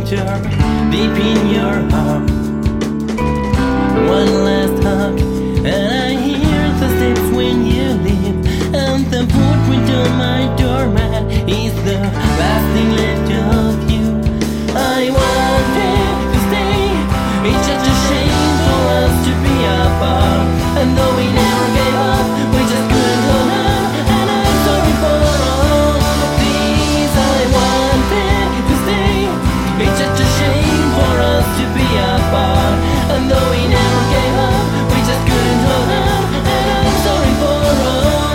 laughter deep in your heart. One last hug, and I hear the steps when you leave, and the footprint on my doormat is the last thing left of you. I wanted to stay. It's such a shame for us to be apart, and though we never gave up, we just couldn't hold on. And I'm sorry for all of these. I wanted to stay. It's such a shame for us to be apart, and though we never gave up, we just couldn't hold on. And I'm sorry for all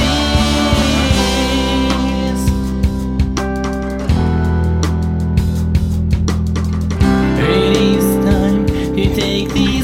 these. It is time to take the